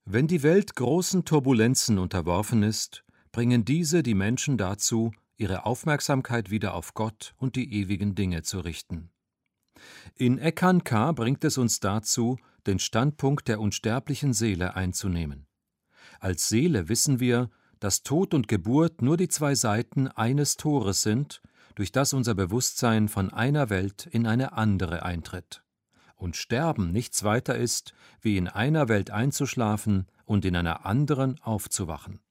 Wenn die Welt großen Turbulenzen unterworfen ist, bringen diese die Menschen dazu, ihre Aufmerksamkeit wieder auf Gott und die ewigen Dinge zu richten. In Eckankar bringt es uns dazu, den Standpunkt der unsterblichen Seele einzunehmen. Als Seele wissen wir, dass Tod und Geburt nur die zwei Seiten eines Tores sind, durch das unser Bewusstsein von einer Welt in eine andere eintritt. Und Sterben nichts weiter ist, wie in einer Welt einzuschlafen und in einer anderen aufzuwachen.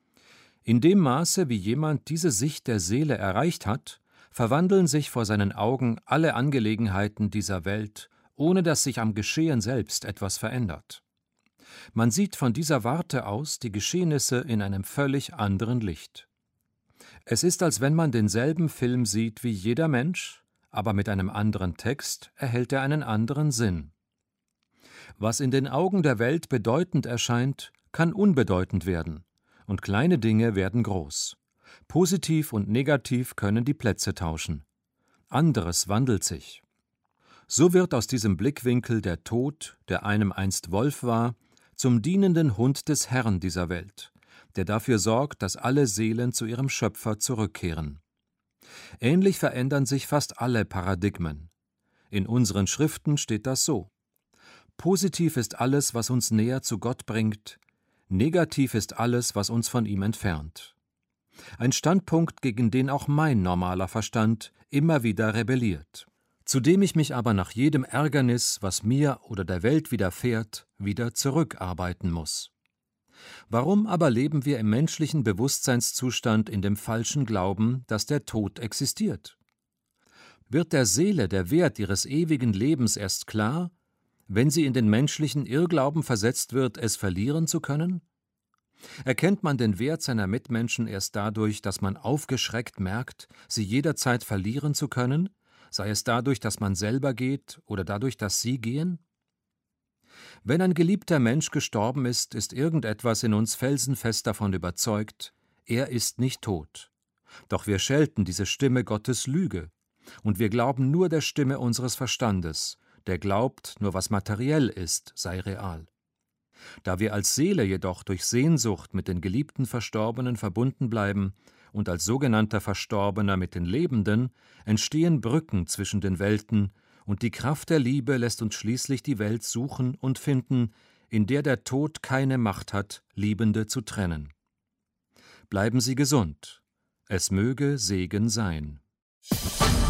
In dem Maße, wie jemand diese Sicht der Seele erreicht hat, verwandeln sich vor seinen Augen alle Angelegenheiten dieser Welt, ohne dass sich am Geschehen selbst etwas verändert. Man sieht von dieser Warte aus die Geschehnisse in einem völlig anderen Licht. Es ist, als wenn man denselben Film sieht wie jeder Mensch, aber mit einem anderen Text erhält er einen anderen Sinn. Was in den Augen der Welt bedeutend erscheint, kann unbedeutend werden, und kleine Dinge werden groß. Positiv und negativ können die Plätze tauschen. Anderes wandelt sich. So wird aus diesem Blickwinkel der Tod, der einem einst Wolf war, zum dienenden Hund des Herrn dieser Welt, der dafür sorgt, dass alle Seelen zu ihrem Schöpfer zurückkehren. Ähnlich verändern sich fast alle Paradigmen. In unseren Schriften steht das so: Positiv ist alles, was uns näher zu Gott bringt, negativ ist alles, was uns von ihm entfernt. Ein Standpunkt, gegen den auch mein normaler Verstand immer wieder rebelliert, zu dem ich mich aber nach jedem Ärgernis, was mir oder der Welt widerfährt, wieder zurückarbeiten muss. Warum aber leben wir im menschlichen Bewusstseinszustand in dem falschen Glauben, dass der Tod existiert? Wird der Seele der Wert ihres ewigen Lebens erst klar, wenn sie in den menschlichen Irrglauben versetzt wird, es verlieren zu können? Erkennt man den Wert seiner Mitmenschen erst dadurch, dass man aufgeschreckt merkt, sie jederzeit verlieren zu können, sei es dadurch, dass man selber geht oder dadurch, dass sie gehen? Wenn ein geliebter Mensch gestorben ist, ist irgendetwas in uns felsenfest davon überzeugt, er ist nicht tot. Doch wir schelten diese Stimme Gottes Lüge, und wir glauben nur der Stimme unseres Verstandes, der glaubt, nur was materiell ist, sei real. Da wir als Seele jedoch durch Sehnsucht mit den geliebten Verstorbenen verbunden bleiben und als sogenannter Verstorbener mit den Lebenden, entstehen Brücken zwischen den Welten, und die Kraft der Liebe lässt uns schließlich die Welt suchen und finden, in der der Tod keine Macht hat, Liebende zu trennen. Bleiben Sie gesund. Es möge Segen sein.